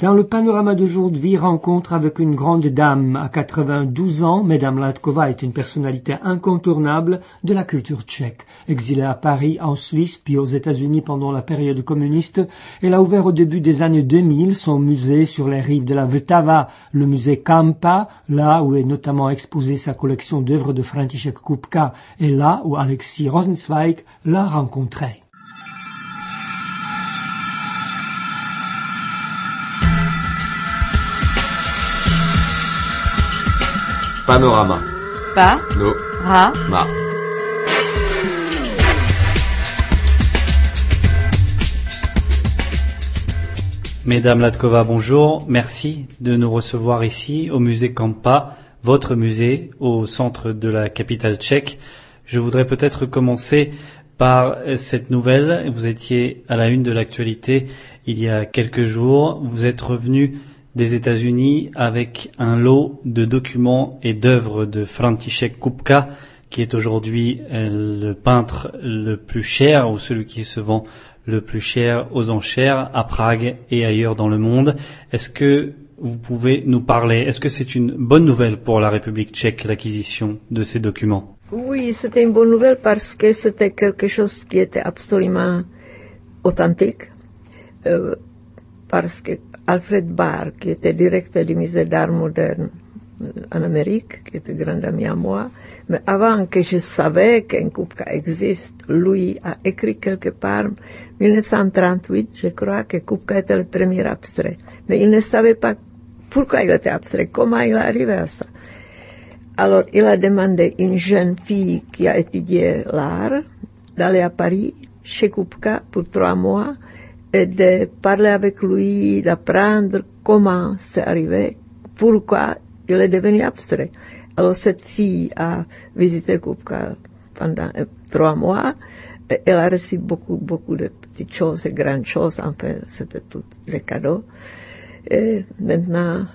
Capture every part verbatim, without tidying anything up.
Dans le panorama d'aujourd'hui, rencontre avec une grande dame à quatre-vingt-douze ans. Madame Latkova est une personnalité incontournable de la culture tchèque. Exilée à Paris, en Suisse, puis aux États-Unis pendant la période communiste, elle a ouvert au début des années deux mille son musée sur les rives de la Vltava, le musée Kampa, là où est notamment exposée sa collection d'œuvres de František Kupka, et là où Alexis Rosenzweig l'a rencontré. Panorama. Pa. No. Ra. Ma. Mesdames Latkova, bonjour. Merci de nous recevoir ici au musée Kampa, votre musée au centre de la capitale tchèque. Je voudrais peut-être commencer par cette nouvelle. Vous étiez à la une de l'actualité il y a quelques jours. Vous êtes revenu des États-Unis avec un lot de documents et d'œuvres de František Kupka, qui est aujourd'hui le peintre le plus cher ou celui qui se vend le plus cher aux enchères à Prague et ailleurs dans le monde. Est-ce que vous pouvez nous parler? Est-ce que c'est une bonne nouvelle pour la République tchèque, l'acquisition de ces documents? Oui, c'était une bonne nouvelle parce que c'était quelque chose qui était absolument authentique. Euh, parce que Alfred Barr, qui était directeur du musée d'art moderne en Amérique, qui était grand ami à moi, mais avant que je savais qu'un Kupka existe, lui a écrit quelque part, dix-neuf cent trente-huit, je crois que Kupka était le premier abstrait. Mais il ne savait pas pourquoi il était abstrait, comment il est arrivé à ça. Alors, il a demandé à une jeune fille qui a étudié l'art d'aller à Paris, chez Kupka, pour trois mois, et de parler avec lui, d'apprendre comment c'est arrivé, pourquoi il est devenu abstrait. Alors cette fille a visité Kupka pendant trois mois, et elle a reçu beaucoup, beaucoup de petites choses et grandes choses, enfin c'était tous les cadeaux. Et maintenant,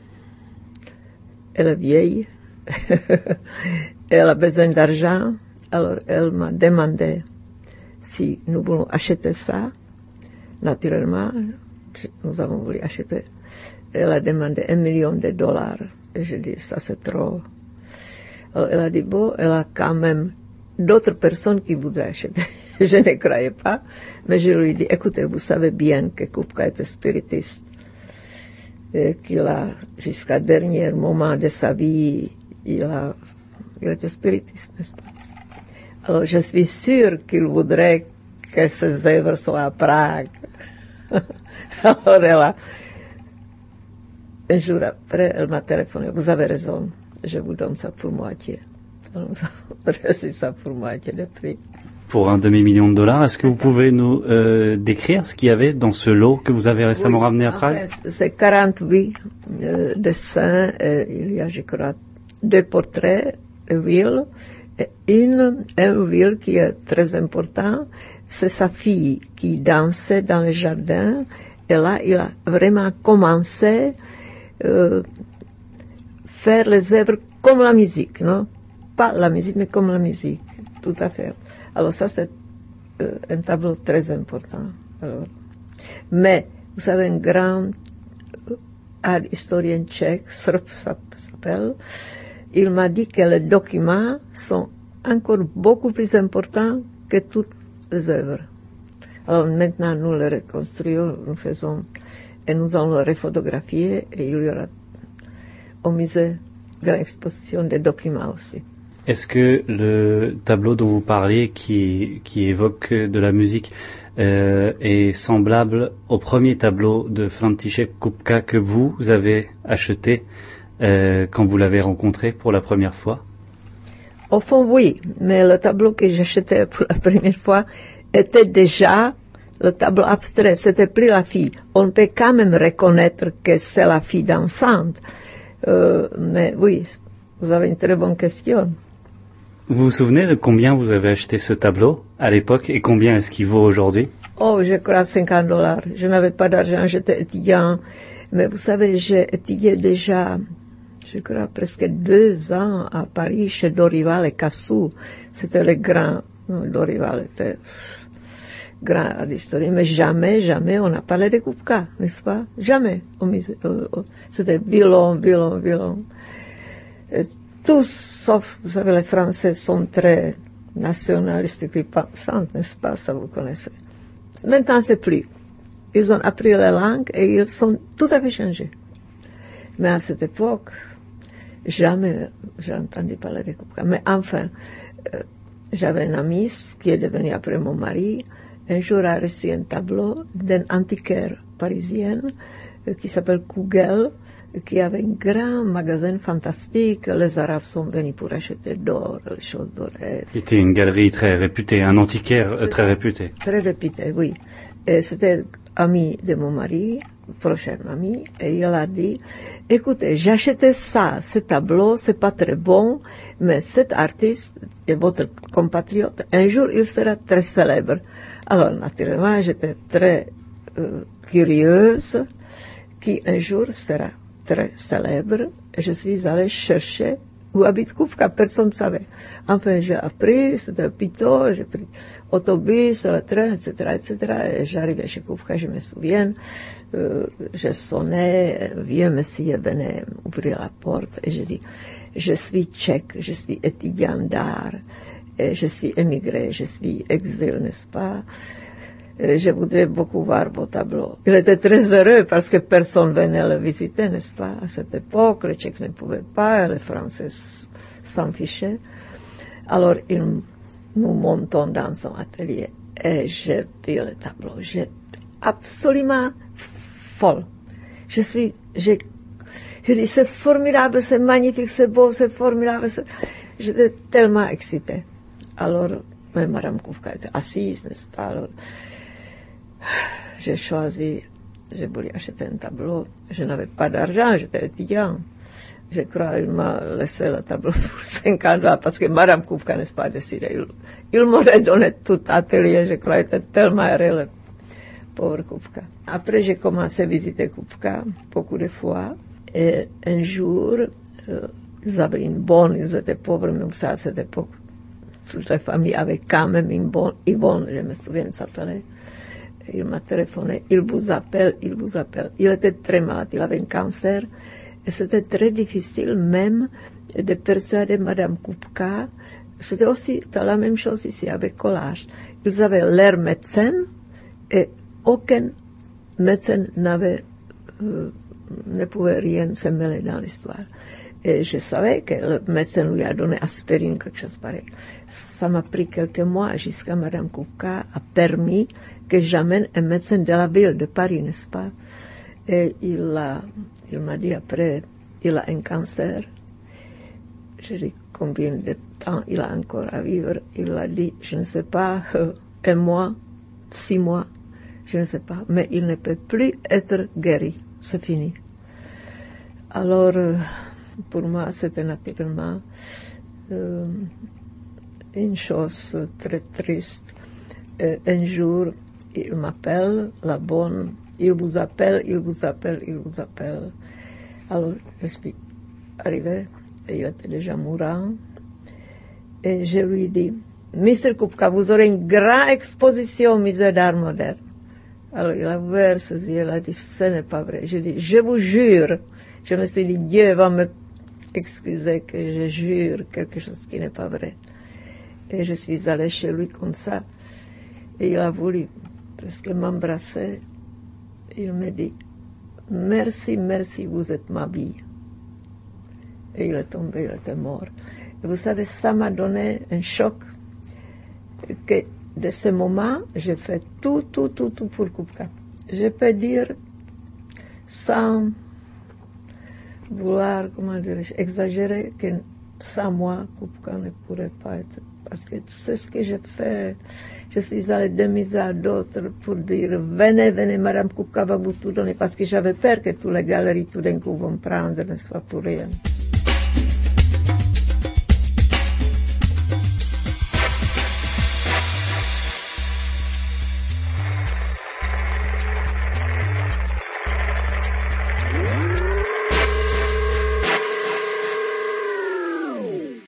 elle est vieille, elle a besoin d'argent, alors elle m'a demandé si nous voulons acheter ça. Naturellement, nous avons voulu acheter. Elle a demandé un million de dollars. Et je dis, ça c'est trop. Alors elle a dit, bon, elle a quand même d'autres personnes qui voudraient acheter. Je ne croyais pas. Mais je lui dis, écoutez, vous savez bien que Kupka était spiritiste. Et qu'il a, jusqu'à dernier moment de sa vie, il a, il était spiritiste, n'est-ce pas? Alors je suis sûre qu'il voudrait que ses œuvres soient à Prague. Alors elle a, un jour après, elle m'a téléphoné, vous avez raison, je vous donne ça pour moitié. Alors nous avons reçu ça pour moitié de prix. Pour un demi-million de dollars, est-ce que vous pouvez nous euh, décrire ce qu'il y avait dans ce lot que vous avez récemment oui, ramené à Prague? Fait, c'est quarante-huit euh, dessins, et il y a, je crois, deux portraits de Will, et une, un Will qui est très important, c'est sa fille qui dansait dans le jardin, et là, il a vraiment commencé à euh, faire les œuvres comme la musique, non? Pas la musique, mais comme la musique, tout à fait. Alors ça, c'est euh, un tableau très important. Alors, mais, vous savez, un grand art historien tchèque, Srb s'appelle, il m'a dit que les documents sont encore beaucoup plus importants que toutes les œuvres. Alors maintenant, nous les reconstruisons, nous faisons, et nous allons les refotographier, et il y aura au musée une grande exposition de documents aussi. Est-ce que le tableau dont vous parliez, qui, qui évoque de la musique, euh, est semblable au premier tableau de František Kupka que vous avez acheté euh, quand vous l'avez rencontré pour la première fois? Au fond, oui, mais le tableau que j'achetais pour la première fois était déjà le tableau abstrait, c'était plus la fille. On peut quand même reconnaître que c'est la fille dansante, euh, mais oui, vous avez une très bonne question. Vous vous souvenez de combien vous avez acheté ce tableau à l'époque et combien est-ce qu'il vaut aujourd'hui? Oh, je crois cinquante dollars. Je n'avais pas d'argent, j'étais étudiant. Mais vous savez, j'ai étudié déjà, je crois, presque deux ans à Paris chez Dorival et Cassou. C'était le grand. Dorival était grand d'histoire, mais jamais, jamais on a parlé de Kupka, n'est-ce pas? Jamais. Au musée, au, au, c'était violon, violon, violon. Et tous, sauf, vous savez, les Français sont très nationalistes qui pensent, n'est-ce pas? Ça vous connaissez. Maintenant, c'est plus. Ils ont appris la langue et ils sont tout à fait changés. Mais à cette époque, jamais j'ai entendu parler de Kupka. Mais enfin, euh, j'avais un ami qui est devenu après mon mari. Un jour a reçu un tableau d'un antiquaire parisien euh, qui s'appelle Kugel, qui avait un grand magasin fantastique. Les Arabes sont venus pour acheter d'or, les choses dorées. C'était une galerie très réputée, un antiquaire euh, très réputé. Très réputé, oui. Et c'était ami de mon mari, prochain ami, et il a dit, écoutez, j'ai acheté ça, ce tableau, c'est pas très bon, mais cet artiste est votre compatriote, un jour il sera très célèbre. Alors, naturellement, j'étais très euh, curieuse qui un jour sera très célèbre, et je suis allée chercher où habite Kupka, personne ne savait. Enfin, j'ai appris, c'était plutôt, j'ai pris autobus, le train, et cetera, et cetera. Et j'arrivais chez Kupka, je me souviens, euh, je sonnais, un vieux monsieur venait ouvrir la porte, et je dis, je suis tchèque, je suis étudiant d'art, et je suis émigré, je suis exil, n'est-ce pas? Et je voudrais beaucoup voir vos tableaux. Il était très heureux parce que personne venait le visiter, n'est-ce pas? À cette époque, les Tchèques ne pouvaient pas, les Français s'en fichaient. Alors, il, nous montons dans son atelier et j'ai vu le tableau. J'étais absolument folle. Je suis, j'ai, je dis, c'est formidable, c'est magnifique, c'est beau, c'est formidable. C'est... J'étais tellement excitée. Alors, mais Madame Kupka était assise, n'est-ce pas? Alors, j'ai choisi, j'ai voulu acheter un tableau. Je n'avais pas d'argent, j'étais étudiant. Je crois qu'il m'a laissé le tableau pour cinquante dollars parce que Madame Kupka n'est pas décidée. Il, il m'aurait donné tout l'atelier, je crois, il était tellement heureux, le pauvre Kupka. Après, j'ai commencé à visiter Kupka beaucoup de fois. Et un jour, euh, ils avaient une bonne, ils étaient pauvres, mais ça, à cette époque, toute la famille avait quand même une bonne, Yvonne, je me souviens, s'appelait. Il m'a téléphoné, il vous appelle, il vous appelle. Il était très malade, il avait un cancer. Et c'était très difficile même de persuader Madame Kupka. C'était aussi la même chose ici avec Collage. Ils avaient leur médecin et aucun médecin n'avait, euh, ne pouvait rien se mêler dans l'histoire. Et je savais que le médecin lui a donné aspirine, quelque chose pareil. Ça m'a pris quelques mois jusqu'à Madame Kupka a permis que j'amène un médecin de la ville de Paris, n'est-ce pas? Et il, a, il m'a dit après, il a un cancer. Je dis combien de temps il a encore à vivre. Il a dit, je ne sais pas, euh, un mois, six mois, je ne sais pas, mais il ne peut plus être guéri. C'est fini. Alors, euh, pour moi, c'était naturellement euh, une chose très triste. Euh, un jour, il m'appelle, la bonne, il vous appelle, il vous appelle, il vous appelle. Alors, je suis arrivée, et il était déjà mourant, et je lui dis, Mister Kupka, vous aurez une grande exposition au musée d'art moderne. Alors, il a ouvert ses yeux, il a dit, ce n'est pas vrai. Je dis, je vous jure. Je me suis dit, Dieu va me excuser que je jure quelque chose qui n'est pas vrai. Et je suis allée chez lui comme ça, et il a voulu presque m'embrasser. Il me dit, merci, merci, vous êtes ma vie. Et il est tombé, il était mort. Et vous savez, ça m'a donné un choc, que de ce moment, j'ai fait tout, tout, tout, tout pour Kupka. Je peux dire, sans vouloir, comment dirais-je, exagérer, que sans moi, Kupka ne pourrait pas être. Parce que c'est ce que j'ai fait. Je suis allée de mise à d'autres pour dire, venez, venez, Madame Kupka va vous tout donner, parce que j'avais peur que toutes les galeries tout d'un coup vont prendre, n'est-ce pas, pour rien.